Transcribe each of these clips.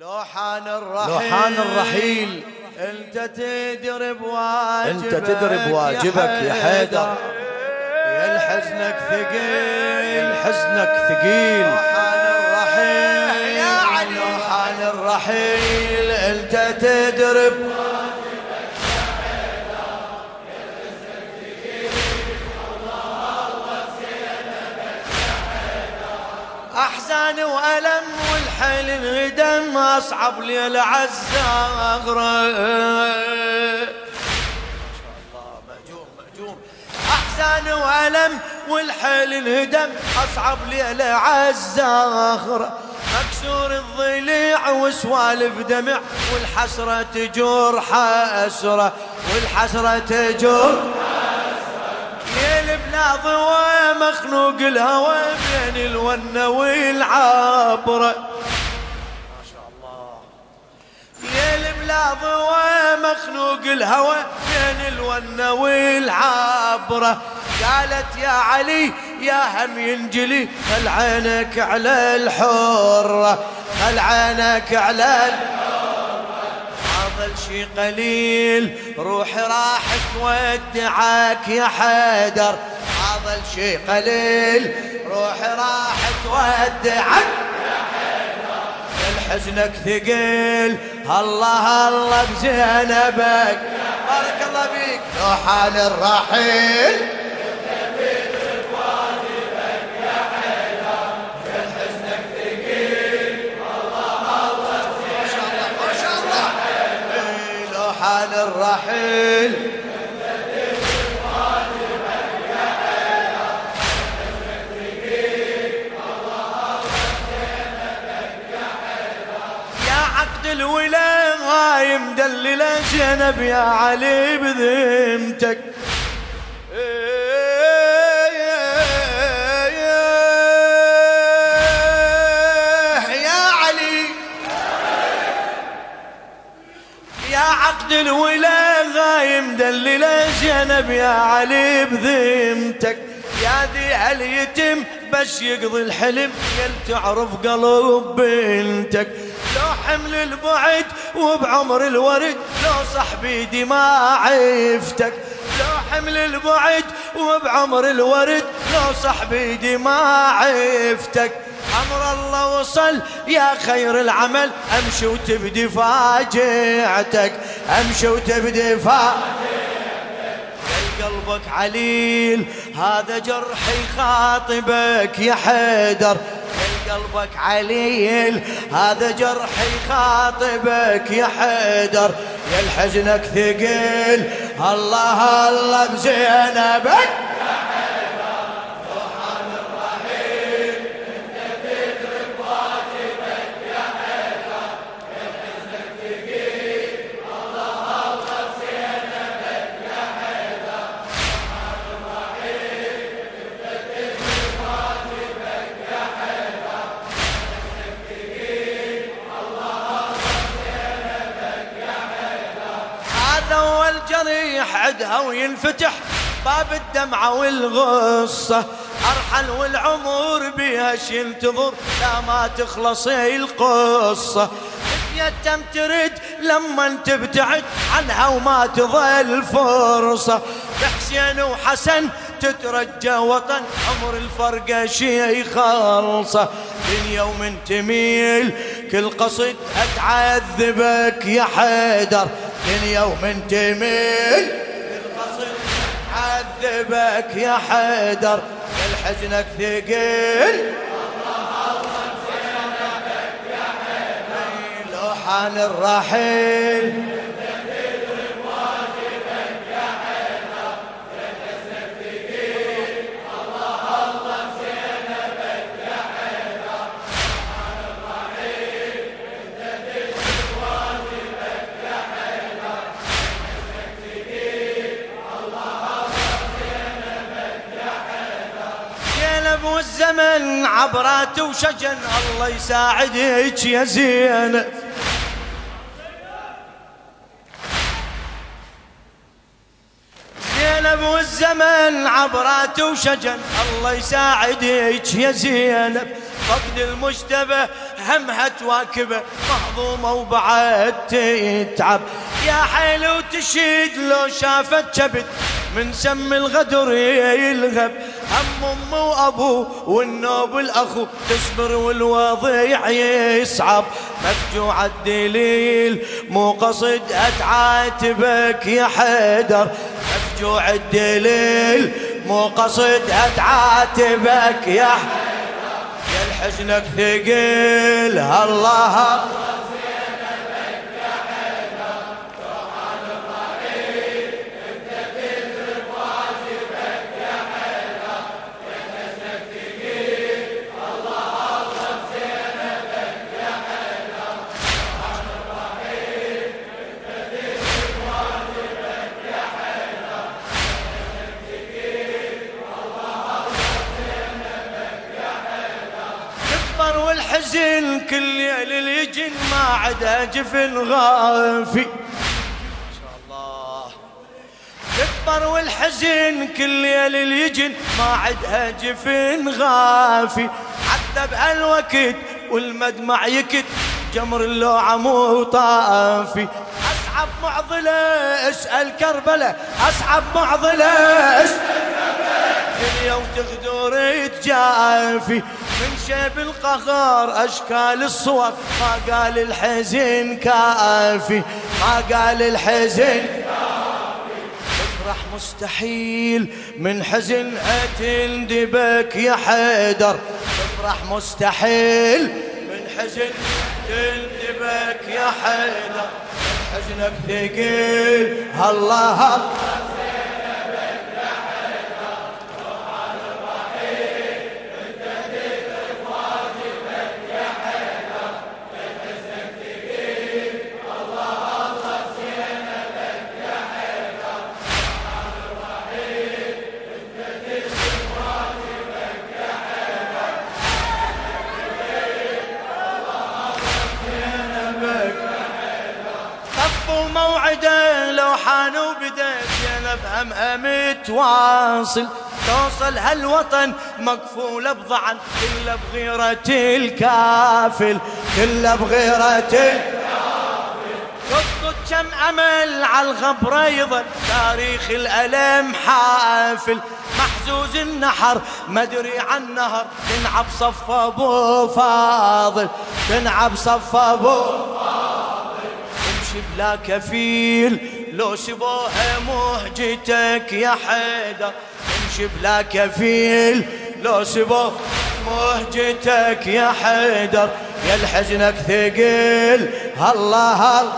لوحان الرحيل لوحان الرحيل انت تدري بواجبك، انت تدري بواجبك يا حيدر، يا الحزنك ثقيل، حزنك ثقيل. لوحان الرحيل يا علي، لوحان الرحيل انت تدري بواجبك يا حيدر، يا الحزنك ثقيل، الله الله زينبك يا حيدر. احزان والم والحيل انهدم، اصعب ليل عالزغره، احزان والم والحيل انهدم، اصعب ليله عالزغره، مكسور الضليع وسوالف دمع، والحسره تجور حسره، والحسره تجور حسره، ليل بلا ضوى مخنوق الهوى بين الونه والعبره، ما شاء الله. ليل بلا ضوى مخنوق الهوى بين الونه والعبره، قالت يا علي يا هم ينجلي، خل عينك على الحرة، خل عينك على الحرة، ما ظل شي قليل روحي راح تودعك يا حيدر، ما ظل شي قليل روحي راح تودعك يا حيدر، الحزنك ثقيل، الله الله بزينبك، بارك الله بيك. لوحان الرحيل لوحان الرحيل يا عقد الولاء هاي مدللة زينب يا علي بذمتك، يا عقد الولاء غاي مدللة زينب يا علي بذمتك، يا ذي اليتم بس يقضي الحلم، يل تعرف قلب بنتك، لو حمل البعد وبعمر الورد، لو صاحبي دي ما عفتك، لو حمل البعد وبعمر الورد، لو صاحبي دي ما عفتك، أمر الله وصل يا خير العمل، أمشي وتبدي فاجعتك، أمشي وتبدي فاجعتك، قلبك عليل هذا جرحي خاطبك يا حيدر، قلبك عليل هذا جرحي خاطبك يا حيدر، يا الحزنك ثقيل، الله الله بزينبك يا حيدر. لوحان الرحيل انت تدري بواجبك يا حيدر، يا الحزنك ثقيل، الله الله بزينبك يا حيدر. لوحان الرحيل انت تدري بواجبك يا حيدر، الحزنك ثقيل، الله الله بزينبك يا حيدر. هذا هو الجريح عدها وينفتح باب الدمعة والغصة، أرحل والعمر بيها ينتظر لا ما تخلص القصة، تيتم ترد لما تبتعد عنها وما تظل فرصة، بحسين وحسن تترجى وطن، عمر الفرقة شي خلصة، دنيا ومن تميل كل قصد أتعذبك يا حيدر، دنيا ومن تميل عذبك يا حيدر، يا الحزنك ثقيل، الله الله زينبك يا حيدر. لوحان الرحيل والزمن عبرات وشجن، الله يساعدك يا زينب، زينب والزمن عبرات وشجن، الله يساعدك يا زينب، فقد المجتبى همها تواكبه مهضومة وبعد تتعب يا حيل وتشيد لو شافت كبد من سم الغدر يلغب هم أم وأبو والنوب الأخو تصبر والوضيع يصعب مفجوع الدليل مو قصد أتعاتبك يا حيدر مفجوع الدليل مو قصد أتعاتبك يا حيدر يا الحزنك ثقيل الله والحزن كل ليل يجن ما عدا جفن غافي ما شاء الله تكبر والحزن كل ليل يجن ما عدا جفن غافي حتى بهالوقت والمدمع يكت جمر اللوعة مو طافي أصعب معضلة اسأل كربلة أصعب معضلة اسأل اليوم تغدر تجافي من شيب القهر أشكال الصور ما قال الحزن كافي ما قال الحزن كافي افرح مستحيل من حزن تندبك يا حيدر افرح مستحيل من حزن تندبك يا حيدر حزنك ثقيل الله موعده لو حان وبدت زينب همها متواصل توصل هالوطن مقفولة بضعن كله بغيرة الكافل كله بغيرة الكافل تسقط كم أمل على الغبرة يظل تاريخ الألم حافل محزوز النحر مدري عن نهر تنعب صف أبو فاضل تنعب صف أبو بلا كفيل لو سبوها مهجتك يا حيدر امشي بلا كفيل لو سبوها مهجتك يا حيدر يا الحزنك ثقيل الله الله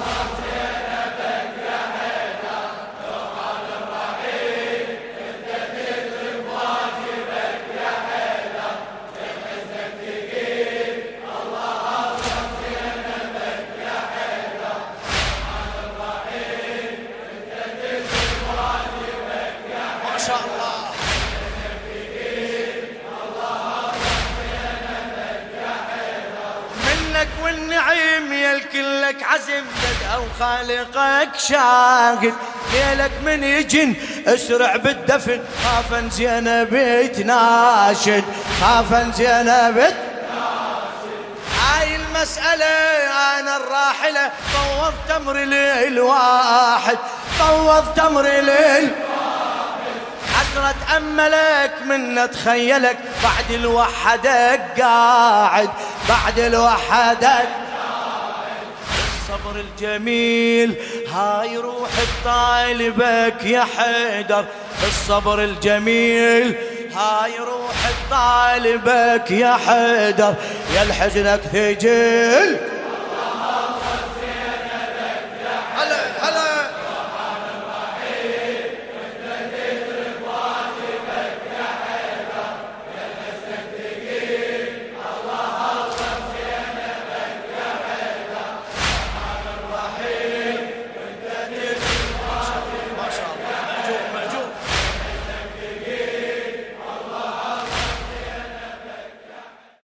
والنعيم يلكلك عزم بدأ وخالقك شاهد ليلك من يجن اسرع بالدفن خافا زينب تناشد خافا زينب تناشد هاي المسألة أنا الراحلة فوضت أمري للواحد فوضت أمري للواحد حسرة أملك من تخيلك بعد الوحدك قاعد بعد الوحدك الصبر الجميل هاي روح الطالبك يا حيدر الصبر الجميل هاي روح الطالبك يا حيدر يا الحزنك ثقيل